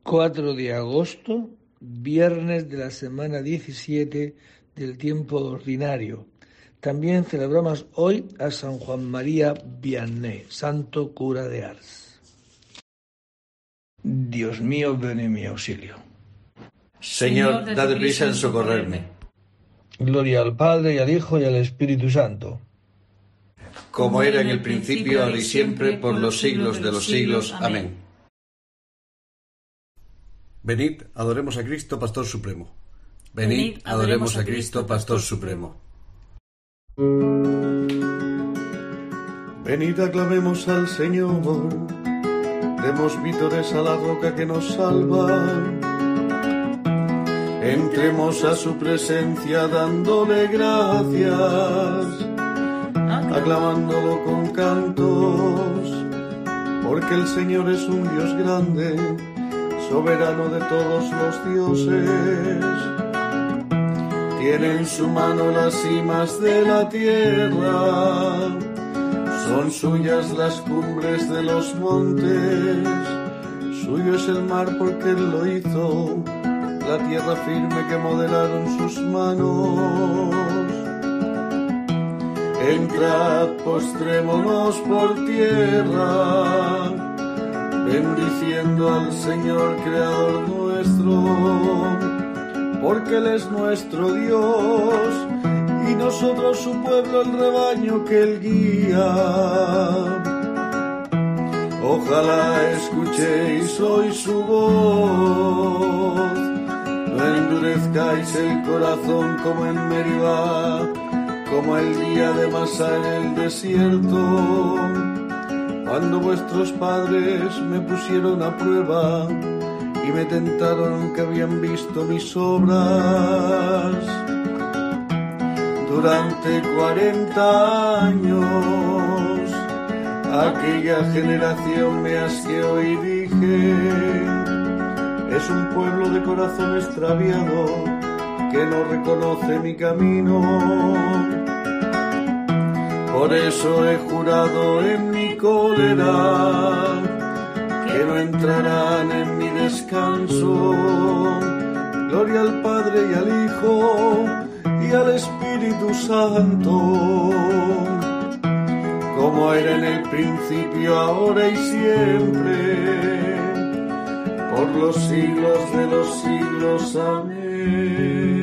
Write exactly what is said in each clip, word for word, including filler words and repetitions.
cuatro de agosto, viernes de la semana diecisiete del tiempo ordinario. También celebramos hoy a San Juan María Vianney, santo cura de Ars. Dios mío, ven en mi auxilio. Señor, dad prisa en socorrerme. Gloria al Padre, y al Hijo, y al Espíritu Santo. Como era en el principio, ahora y siempre, por los siglos de los siglos. Amén. Venid, adoremos a Cristo, Pastor Supremo. Venid, adoremos a Cristo, Pastor Supremo. Venid, aclamemos al Señor, demos vítores a la roca que nos salva. Entremos a su presencia dándole gracias, aclamándolo con cantos, porque el Señor es un Dios grande, soberano de todos los dioses. Tiene en su mano las cimas de la tierra, son suyas las cumbres de los montes, suyo es el mar porque él lo hizo, la tierra firme que modelaron sus manos. Entrad, postrémonos por tierra, bendiciendo al Señor Creador nuestro, porque Él es nuestro Dios, y nosotros su pueblo, el rebaño que Él guía. Ojalá escuchéis hoy su voz, no endurezcáis el corazón como en Meribá, como el día de Masá en el desierto, cuando vuestros padres me pusieron a prueba y me tentaron aunque habían visto mis obras. Durante cuarenta años aquella generación me asqueó y dije: es un pueblo de corazón extraviado que no reconoce mi camino. Por eso he jurado en mi cólera que no entrarán en mi descanso. Gloria al Padre y al Hijo y al Espíritu Santo, como era en el principio, ahora y siempre, por los siglos de los siglos. Amén.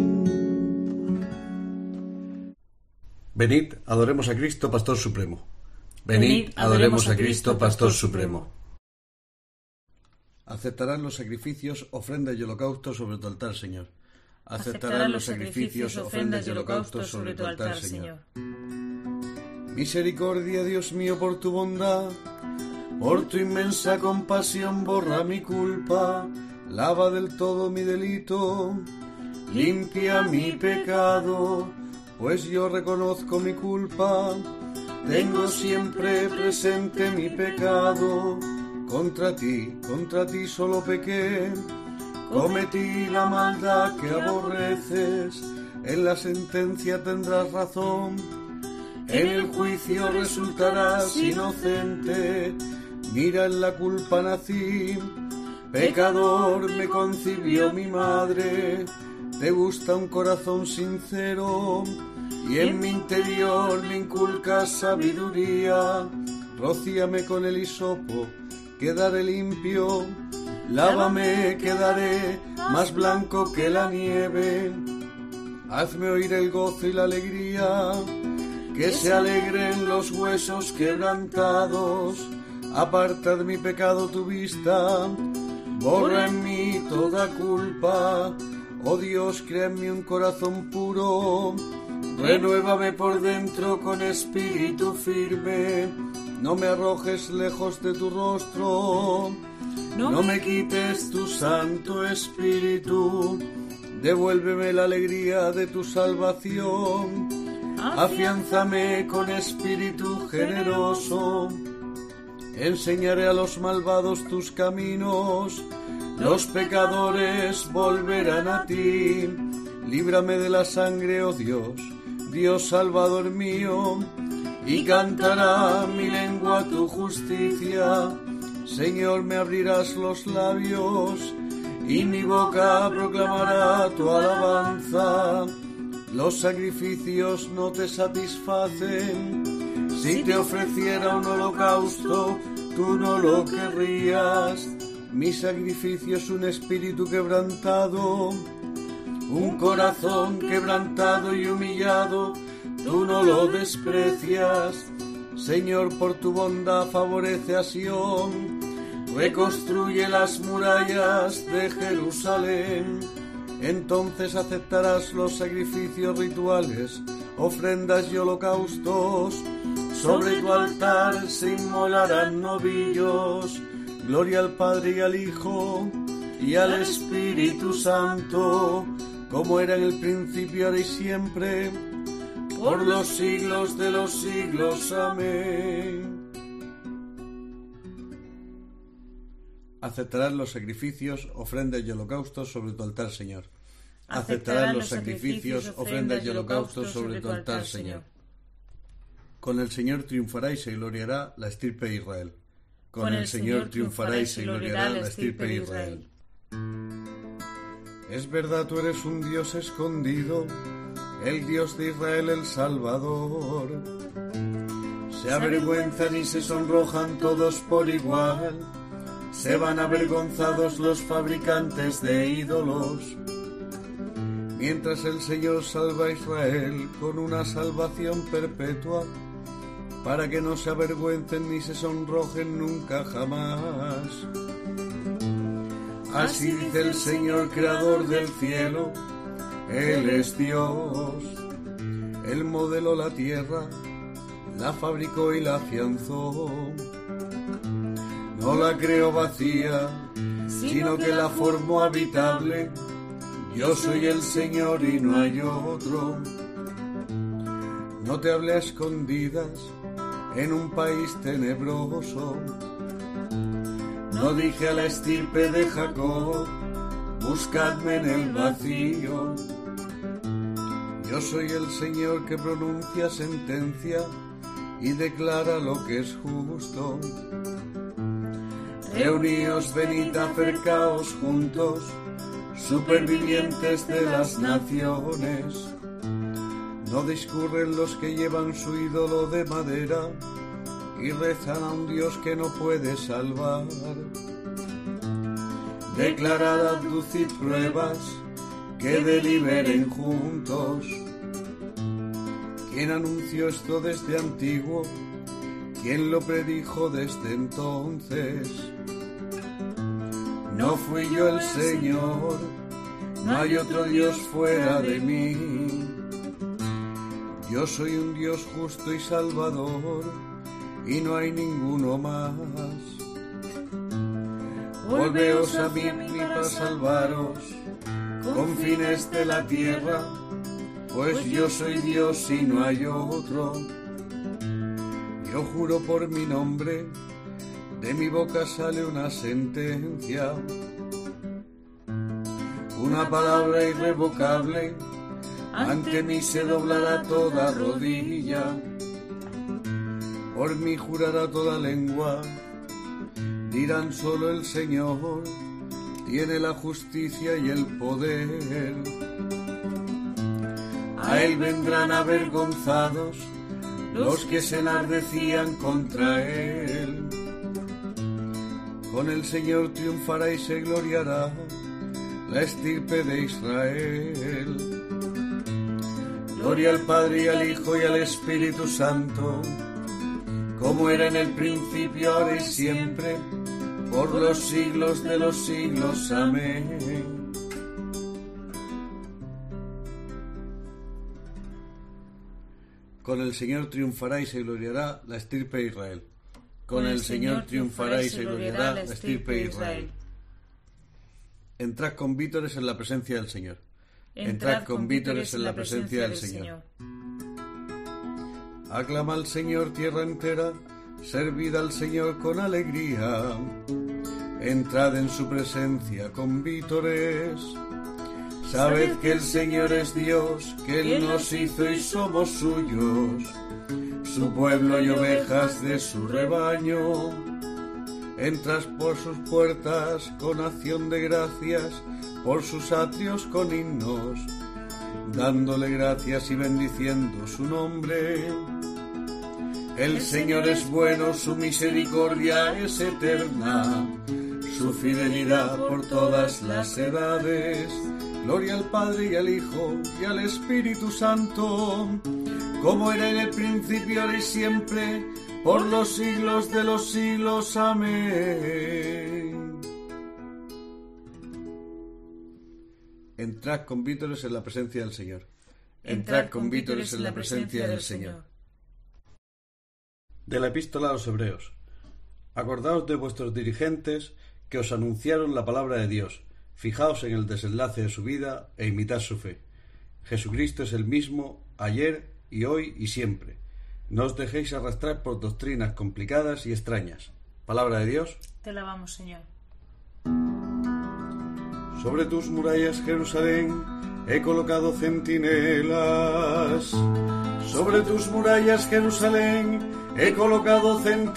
Venid, adoremos a Cristo, Pastor Supremo. Venid, adoremos a Cristo, Pastor Supremo. Aceptarán los sacrificios, ofrendas y holocaustos sobre tu altar, Señor. Aceptarán los sacrificios, ofrendas y holocaustos sobre tu altar, Señor. Misericordia, Dios mío, por tu bondad, por tu inmensa compasión, borra mi culpa, lava del todo mi delito, limpia mi pecado, pues yo reconozco mi culpa, tengo siempre presente mi pecado. Contra ti, contra ti solo pequé, cometí la maldad que aborreces, en la sentencia tendrás razón, en el juicio resultarás inocente, mira en la culpa nací, pecador me concibió mi madre, te gusta un corazón sincero, y en mi interior me inculcas sabiduría, rocíame con el hisopo, quedaré limpio, lávame, quedaré más blanco que la nieve, hazme oír el gozo y la alegría, que se alegren los huesos quebrantados, aparta de mi pecado tu vista, borra en mí toda culpa, oh Dios, crea en mí un corazón puro, renuévame por dentro con espíritu firme, no me arrojes lejos de tu rostro, no me quites tu santo espíritu, devuélveme la alegría de tu salvación, afiánzame con espíritu generoso, enseñaré a los malvados tus caminos, los pecadores volverán a ti, líbrame de la sangre, oh Dios, Dios Salvador mío, y cantará mi lengua tu justicia, Señor, me abrirás los labios, y mi boca proclamará tu alabanza. Los sacrificios no te satisfacen. Si te ofreciera un holocausto, tú no lo querrías. Mi sacrificio es un espíritu quebrantado, un corazón quebrantado y humillado, tú no lo desprecias. Señor, por tu bondad favorece a Sión, reconstruye las murallas de Jerusalén. Entonces aceptarás los sacrificios rituales, ofrendas y holocaustos. Sobre tu altar se inmolarán novillos. Gloria al Padre y al Hijo y al Espíritu Santo, como era en el principio, ahora y siempre, por los siglos de los siglos. Amén. Aceptarás los sacrificios, ofrendas y holocaustos sobre tu altar, Señor. Aceptarás los sacrificios, ofrendas y holocaustos sobre tu altar, Señor. Con el Señor triunfará y se gloriará la estirpe de Israel. Con el Señor triunfará y se gloriará la estirpe de Israel. Es verdad, tú eres un Dios escondido, el Dios de Israel, el Salvador. Se avergüenzan y se sonrojan todos por igual, se van avergonzados los fabricantes de ídolos. Mientras el Señor salva a Israel con una salvación perpetua, para que no se avergüencen ni se sonrojen nunca jamás. Así dice el Señor, creador del cielo, Él es Dios. Él modeló la tierra, la fabricó y la afianzó. No la creó vacía, sino que la formó habitable. Yo soy el Señor y no hay otro. No te hablé a escondidas en un país tenebroso. No dije a la estirpe de Jacob, buscadme en el vacío. Yo soy el Señor que pronuncia sentencia y declara lo que es justo. Reuníos, venid, acercaos juntos, supervivientes de las naciones. No discurren los que llevan su ídolo de madera y rezan a un Dios que no puede salvar. Declarad, aducid pruebas que deliberen juntos. ¿Quién anunció esto desde antiguo? ¿Quién lo predijo desde entonces? No fui yo el Señor, no hay otro Dios fuera de mí. Yo soy un Dios justo y salvador, y no hay ninguno más. Volveos a mí para salvaros, confines de la tierra, pues yo soy Dios y no hay otro. Yo juro por mi nombre, de mi boca sale una sentencia, una palabra irrevocable. Ante mí se doblará toda rodilla, por mí jurará toda lengua. Dirán solo el Señor tiene la justicia y el poder. A Él vendrán avergonzados los que se enardecían contra Él. Con el Señor triunfará y se gloriará la estirpe de Israel. Gloria al Padre y al Hijo y al Espíritu Santo, como era en el principio, ahora y siempre, por los siglos de los siglos. Amén. Con el Señor triunfará y se gloriará la estirpe de Israel. Con el Señor triunfará y se gloriará la estirpe de Israel. Entrad con vítores en la presencia del Señor. Entrad con vítores en la presencia del Señor. Aclama al Señor tierra entera, servid al Señor con alegría. Entrad en su presencia con vítores. Sabed que el Señor es Dios, que Él nos hizo y somos suyos, su pueblo y ovejas de su rebaño. Entras por sus puertas con acción de gracias, por sus atrios con himnos, dándole gracias y bendiciendo su nombre. El Señor es bueno, su misericordia es eterna, su fidelidad por todas las edades. Gloria al Padre y al Hijo y al Espíritu Santo, como era en el principio, ahora y siempre, por los siglos de los siglos. Amén. Entrad con vítores en la presencia del Señor. Entrad con vítores en la presencia del Señor. De la Epístola a los Hebreos. Acordaos de vuestros dirigentes que os anunciaron la palabra de Dios. Fijaos en el desenlace de su vida e imitad su fe. Jesucristo es el mismo ayer y hoy y siempre. No os dejéis arrastrar por doctrinas complicadas y extrañas. Palabra de Dios. Te alabamos, Señor. Sobre tus murallas, Jerusalén, he colocado centinelas. Sobre tus murallas, Jerusalén, he colocado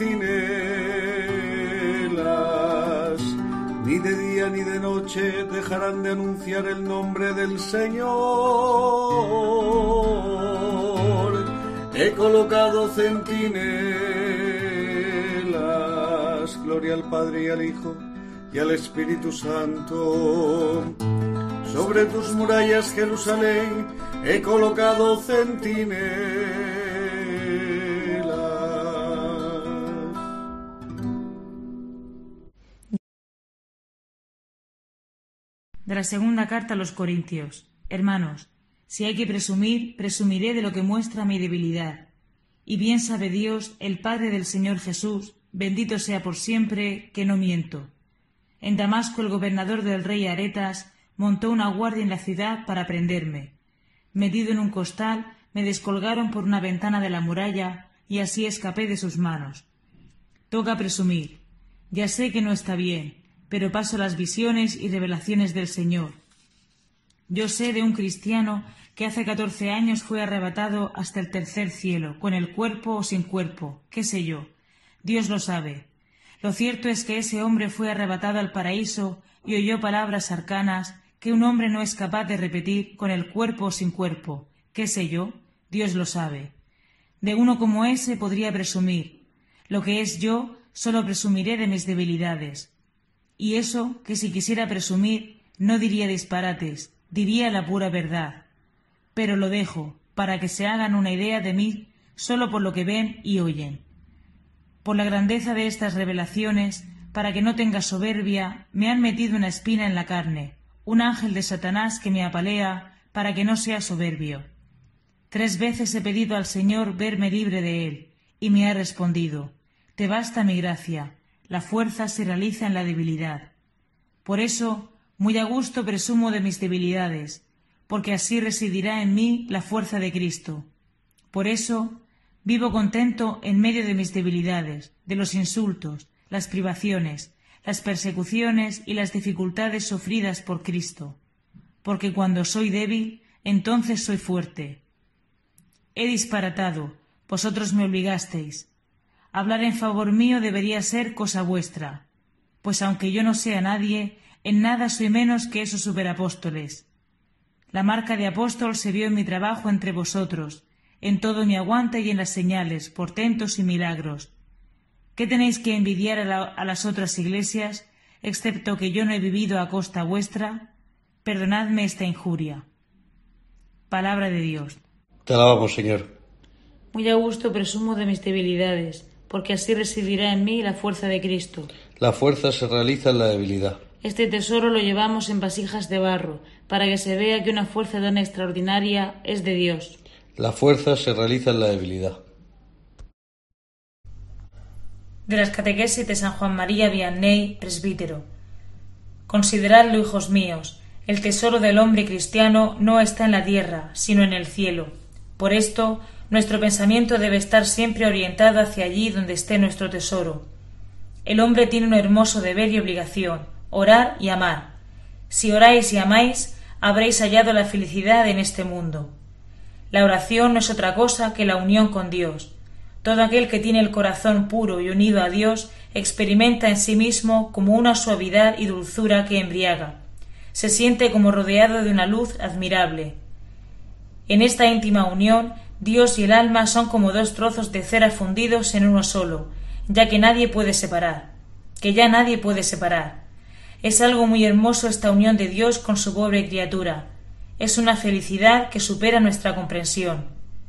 centinelas. Ni de día ni de noche dejarán de anunciar el nombre del Señor. He colocado centinelas. Gloria al Padre y al Hijo y al Espíritu Santo. Sobre tus murallas, Jerusalén, he colocado centinelas. De la segunda carta a los Corintios. Hermanos, si hay que presumir, presumiré de lo que muestra mi debilidad. Y bien sabe Dios, el Padre del Señor Jesús, bendito sea por siempre, que no miento. En Damasco el gobernador del rey Aretas montó una guardia en la ciudad para prenderme. Metido en un costal, me descolgaron por una ventana de la muralla y así escapé de sus manos. Toca presumir. Ya sé que no está bien, pero paso las visiones y revelaciones del Señor. Yo sé de un cristiano que hace catorce años fue arrebatado hasta el tercer cielo, con el cuerpo o sin cuerpo, qué sé yo. Dios lo sabe. Lo cierto es que ese hombre fue arrebatado al paraíso y oyó palabras arcanas que un hombre no es capaz de repetir con el cuerpo o sin cuerpo, qué sé yo. Dios lo sabe. De uno como ese podría presumir. Lo que es yo, solo presumiré de mis debilidades. Y eso, que si quisiera presumir, no diría disparates, diría la pura verdad. Pero lo dejo, para que se hagan una idea de mí solo por lo que ven y oyen. Por la grandeza de estas revelaciones, para que no tenga soberbia, me han metido una espina en la carne, un ángel de Satanás que me apalea, para que no sea soberbio. Tres veces he pedido al Señor verme libre de él, y me ha respondido: te basta mi gracia, la fuerza se realiza en la debilidad. Por eso, muy a gusto presumo de mis debilidades, porque así residirá en mí la fuerza de Cristo. Por eso, vivo contento en medio de mis debilidades, de los insultos, las privaciones, las persecuciones y las dificultades sufridas por Cristo, porque cuando soy débil, entonces soy fuerte. He disparatado, vosotros me obligasteis. Hablar en favor mío debería ser cosa vuestra, pues aunque yo no sea nadie, en nada soy menos que esos superapóstoles. La marca de apóstol se vio en mi trabajo entre vosotros, en todo mi aguante y en las señales, portentos y milagros. ¿Qué tenéis que envidiar a, la, a las otras iglesias, excepto que yo no he vivido a costa vuestra? Perdonadme esta injuria. Palabra de Dios. Te alabamos, Señor. Muy a gusto presumo de mis debilidades, porque así residirá en mí la fuerza de Cristo. La fuerza se realiza en la debilidad. Este tesoro lo llevamos en vasijas de barro, para que se vea que una fuerza tan extraordinaria es de Dios. La fuerza se realiza en la debilidad. De las catequesis de San Juan María Vianney, presbítero. Consideradlo, hijos míos, el tesoro del hombre cristiano no está en la tierra, sino en el cielo. Por esto, nuestro pensamiento debe estar siempre orientado hacia allí donde esté nuestro tesoro. El hombre tiene un hermoso deber y obligación: orar y amar. Si oráis y amáis, habréis hallado la felicidad en este mundo. La oración no es otra cosa que la unión con Dios. Todo aquel que tiene el corazón puro y unido a Dios experimenta en sí mismo como una suavidad y dulzura que embriaga. Se siente como rodeado de una luz admirable. En esta íntima unión, Dios y el alma son como dos trozos de cera fundidos en uno solo, ya que nadie puede separar, que ya nadie puede separar. Es algo muy hermoso esta unión de Dios con su pobre criatura. Es una felicidad que supera nuestra comprensión.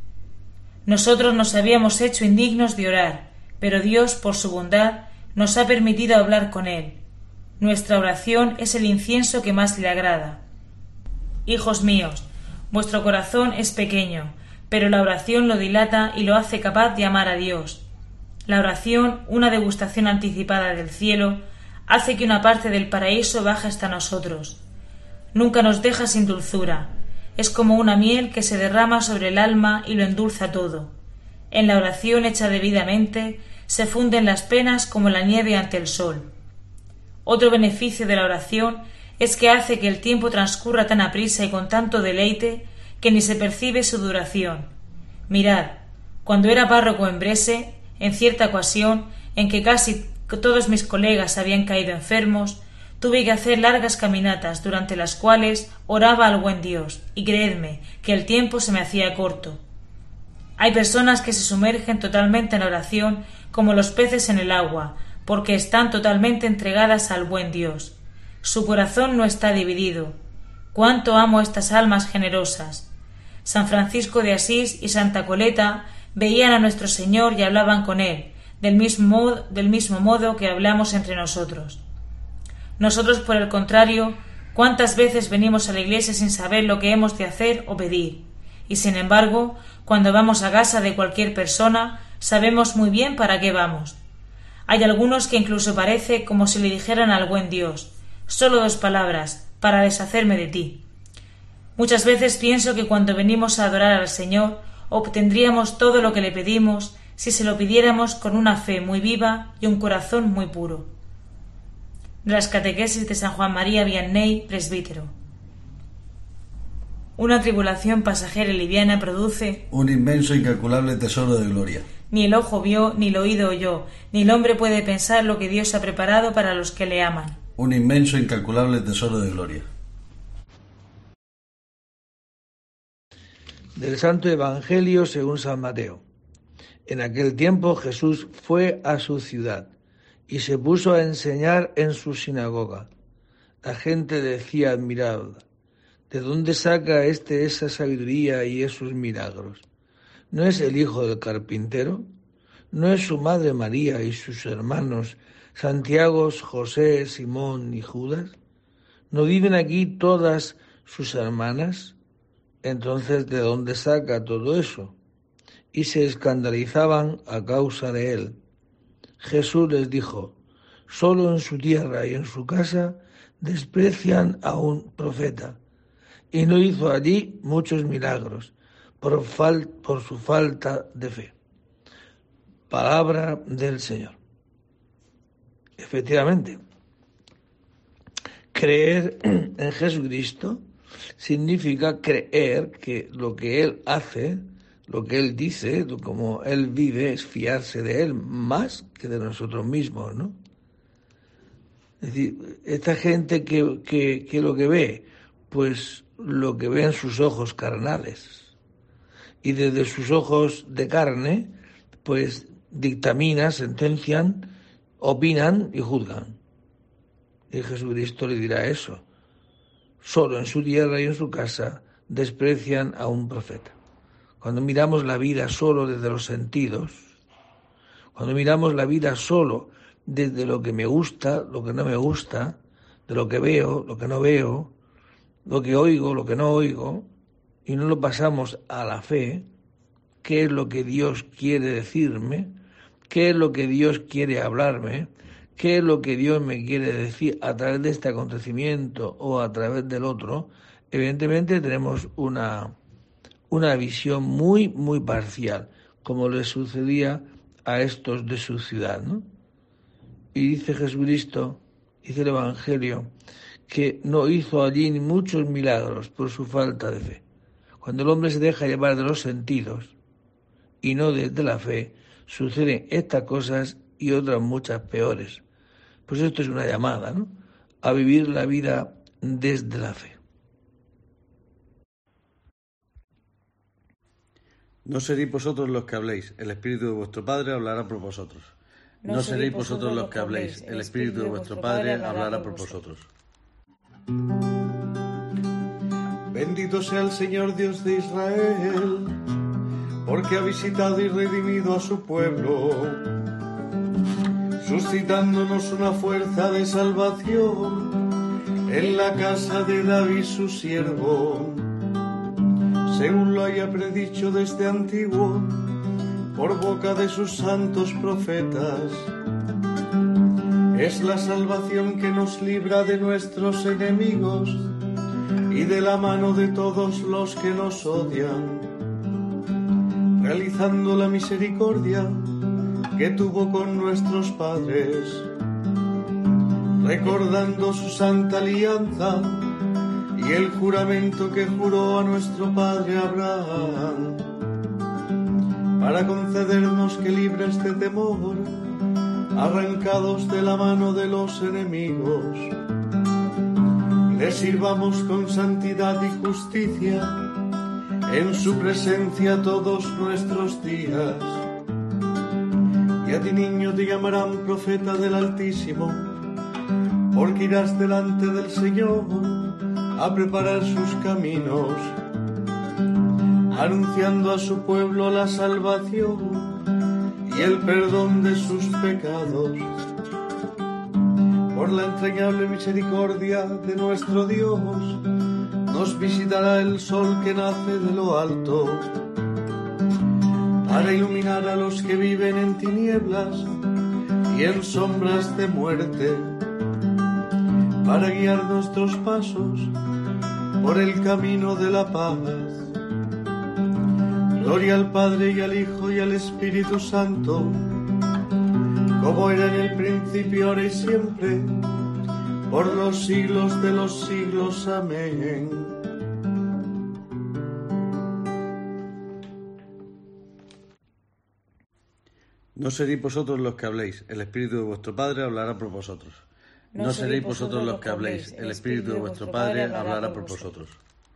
Nosotros nos habíamos hecho indignos de orar, pero Dios, por su bondad, nos ha permitido hablar con Él. Nuestra oración es el incienso que más le agrada. Hijos míos, vuestro corazón es pequeño, pero la oración lo dilata y lo hace capaz de amar a Dios. La oración, una degustación anticipada del cielo, hace que una parte del paraíso baje hasta nosotros. Nunca nos deja sin dulzura. Es como una miel que se derrama sobre el alma y lo endulza todo. En la oración hecha debidamente se funden las penas como la nieve ante el sol. Otro beneficio de la oración es que hace que el tiempo transcurra tan aprisa y con tanto deleite que ni se percibe su duración. Mirad, cuando era párroco en Bresse, en cierta ocasión en que casi todos mis colegas habían caído enfermos, tuve que hacer largas caminatas durante las cuales oraba al buen Dios, y creedme que el tiempo se me hacía corto. Hay personas que se sumergen totalmente en la oración como los peces en el agua, porque están totalmente entregadas al buen Dios. Su corazón no está dividido. ¡Cuánto amo a estas almas generosas! San Francisco de Asís y Santa Coleta veían a nuestro Señor y hablaban con Él, del mismo modo, del mismo modo que hablamos entre nosotros. Nosotros, por el contrario, ¿cuántas veces venimos a la iglesia sin saber lo que hemos de hacer o pedir? Y sin embargo, cuando vamos a casa de cualquier persona, sabemos muy bien para qué vamos. Hay algunos que incluso parece como si le dijeran al buen Dios: solo dos palabras, para deshacerme de ti. Muchas veces pienso que cuando venimos a adorar al Señor, obtendríamos todo lo que le pedimos si se lo pidiéramos con una fe muy viva y un corazón muy puro. De las catequesis de San Juan María Vianney, presbítero. Una tribulación pasajera y liviana produce un inmenso, incalculable tesoro de gloria. Ni el ojo vio, ni el oído oyó, ni el hombre puede pensar lo que Dios ha preparado para los que le aman. Un inmenso, incalculable tesoro de gloria. Del Santo Evangelio según San Mateo. En aquel tiempo Jesús fue a su ciudad y se puso a enseñar en su sinagoga. La gente decía admirada: ¿de dónde saca éste esa sabiduría y esos milagros? ¿No es el hijo del carpintero? ¿No es su madre María y sus hermanos Santiago, José, Simón y Judas? ¿No viven aquí todas sus hermanas? Entonces, ¿de dónde saca todo eso? Y se escandalizaban a causa de él. Jesús les dijo: solo en su tierra y en su casa desprecian a un profeta. Y no hizo allí muchos milagros por, fal- por su falta de fe. Palabra del Señor. Efectivamente, creer en Jesucristo significa creer que lo que Él hace, lo que Él dice, como Él vive, es fiarse de Él más que de nosotros mismos, ¿no? Es decir, esta gente que, que, que lo que ve, pues lo que ve en sus ojos carnales, y desde sus ojos de carne, pues dictaminan, sentencian, opinan y juzgan. Y Jesucristo le dirá eso: solo en su tierra y en su casa desprecian a un profeta. Cuando miramos la vida solo desde los sentidos, cuando miramos la vida solo desde lo que me gusta, lo que no me gusta, de lo que veo, lo que no veo, lo que oigo, lo que no oigo, y no lo pasamos a la fe, qué es lo que Dios quiere decirme, qué es lo que Dios quiere hablarme, qué es lo que Dios me quiere decir a través de este acontecimiento o a través del otro, evidentemente tenemos una, una visión muy, muy parcial, como le sucedía a estos de su ciudad, ¿no? Y dice Jesucristo, dice el Evangelio, que no hizo allí ni muchos milagros por su falta de fe. Cuando el hombre se deja llevar de los sentidos y no desde la fe, suceden estas cosas y otras muchas peores. Pues esto es una llamada, ¿no?, a vivir la vida desde la fe. No seréis vosotros los que habléis, el Espíritu de vuestro Padre hablará por vosotros. No seréis vosotros los que habléis, el Espíritu de vuestro Padre hablará por vosotros. Bendito sea el Señor Dios de Israel, porque ha visitado y redimido a su pueblo, suscitándonos una fuerza de salvación en la casa de David su siervo, según lo haya predicho desde antiguo por boca de sus santos profetas. Es la salvación que nos libra de nuestros enemigos y de la mano de todos los que nos odian, realizando la misericordia que tuvo con nuestros padres, recordando su santa alianza y el juramento que juró a nuestro padre Abraham, para concedernos que, libres de temor, arrancados de la mano de los enemigos, le sirvamos con santidad y justicia en su presencia todos nuestros días. Y a ti, niño, te llamarán profeta del Altísimo, porque irás delante del Señor a preparar sus caminos, anunciando a su pueblo la salvación y el perdón de sus pecados. Por la entrañable misericordia de nuestro Dios, nos visitará el sol que nace de lo alto, para iluminar a los que viven en tinieblas y en sombras de muerte, para guiar nuestros pasos por el camino de la paz. Gloria al Padre y al Hijo y al Espíritu Santo, como era en el principio, ahora y siempre, por los siglos de los siglos. Amén. No seréis vosotros los que habléis, el Espíritu de vuestro Padre hablará por vosotros. No seréis vosotros los que habléis, el Espíritu de vuestro Padre hablará por vosotros.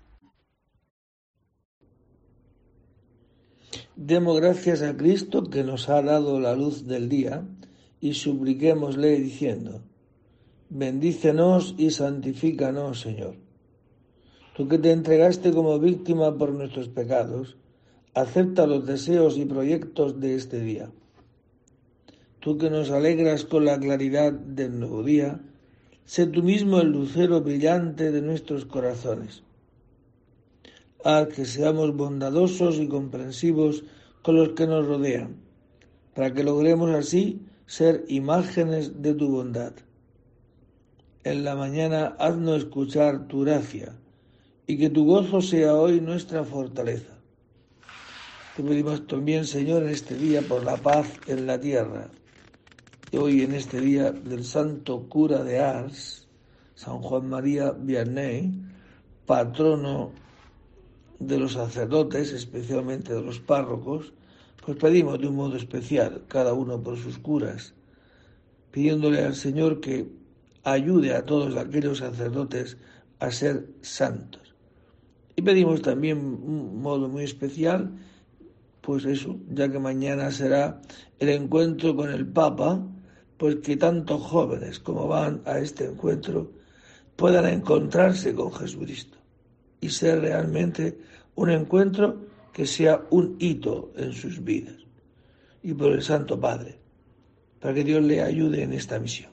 Demos gracias a Cristo que nos ha dado la luz del día y supliquémosle diciendo: bendícenos y santifícanos, Señor. Tú que te entregaste como víctima por nuestros pecados, acepta los deseos y proyectos de este día. Tú que nos alegras con la claridad del nuevo día, sé tú mismo el lucero brillante de nuestros corazones. Haz que seamos bondadosos y comprensivos con los que nos rodean, para que logremos así ser imágenes de tu bondad. En la mañana haznos escuchar tu gracia, y que tu gozo sea hoy nuestra fortaleza. Te pedimos también, Señor, en este día por la paz en la tierra. Y hoy, en este día del santo cura de Ars, San Juan María Vianney, patrono de los sacerdotes, especialmente de los párrocos, pues pedimos de un modo especial, cada uno por sus curas, pidiéndole al Señor que ayude a todos aquellos sacerdotes a ser santos. Y pedimos también un modo muy especial, pues eso, ya que mañana será el encuentro con el Papa, pues que tantos jóvenes como van a este encuentro puedan encontrarse con Jesucristo y ser realmente un encuentro que sea un hito en sus vidas. Y por el Santo Padre, para que Dios le ayude en esta misión.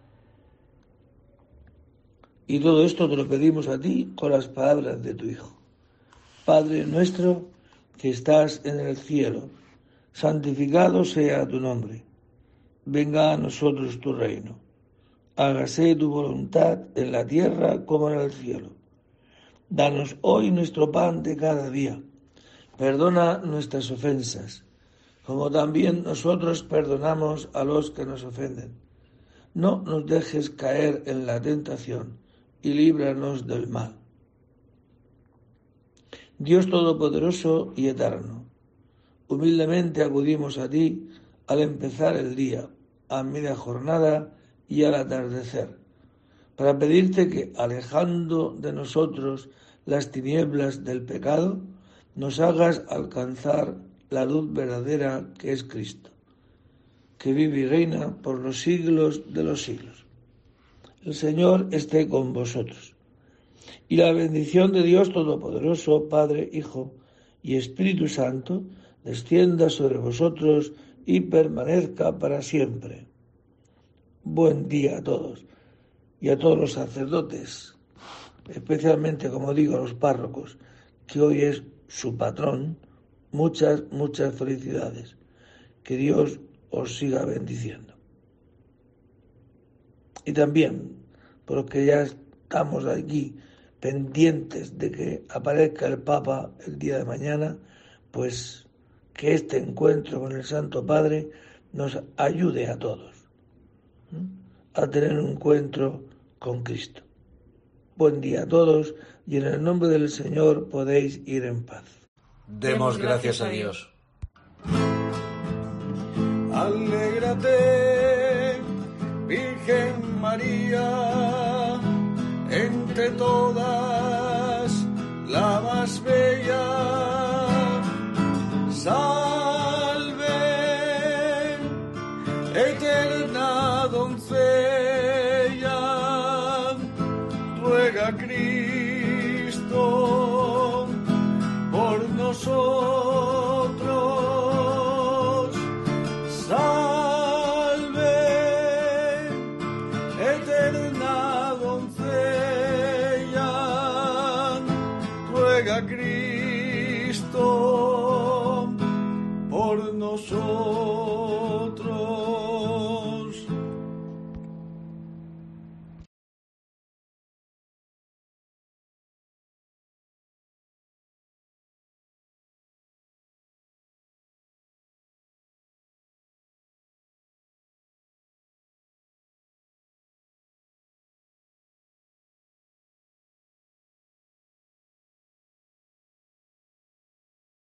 Y todo esto te lo pedimos a ti con las palabras de tu Hijo. Padre nuestro que estás en el cielo, santificado sea tu nombre. Venga a nosotros tu reino. Hágase tu voluntad en la tierra como en el cielo. Danos hoy nuestro pan de cada día. Perdona nuestras ofensas, como también nosotros perdonamos a los que nos ofenden. No nos dejes caer en la tentación y líbranos del mal. Dios Todopoderoso y Eterno, humildemente acudimos a ti al empezar el día, a media jornada y al atardecer, para pedirte que, alejando de nosotros las tinieblas del pecado, nos hagas alcanzar la luz verdadera que es Cristo, que vive y reina por los siglos de los siglos. El Señor esté con vosotros. Y la bendición de Dios Todopoderoso, Padre, Hijo y Espíritu Santo, descienda sobre vosotros y permanezca para siempre. Buen día a todos y a todos los sacerdotes, especialmente, como digo, a los párrocos, que hoy es su patrón. Muchas, muchas felicidades. Que Dios os siga bendiciendo. Y también, porque ya estamos aquí pendientes de que aparezca el Papa el día de mañana, pues que este encuentro con el Santo Padre nos ayude a todos, ¿eh? a tener un encuentro con Cristo. Buen día a todos y en el nombre del Señor podéis ir en paz. Demos gracias a Dios. Alégrate, Virgen María, entre todas la más bella.